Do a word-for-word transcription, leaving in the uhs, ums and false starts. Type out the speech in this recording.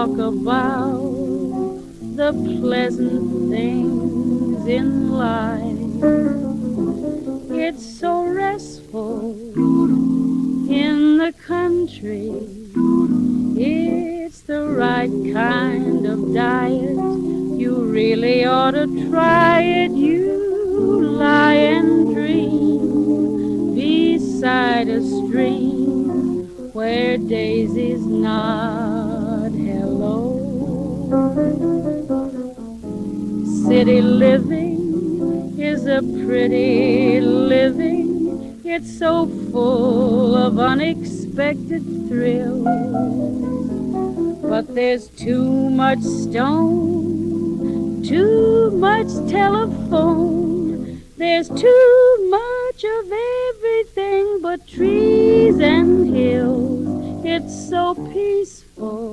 talk about the pleasant things in life. It's so restful in the country. It's the right kind of diet. You really ought to try it. You lie and dream beside a stream where daisies nod hello. City living is a pretty living. It's so full of unexpected thrills. But there's too much stone, too much telephone. There's too much of everything but trees and hills. It's so peaceful.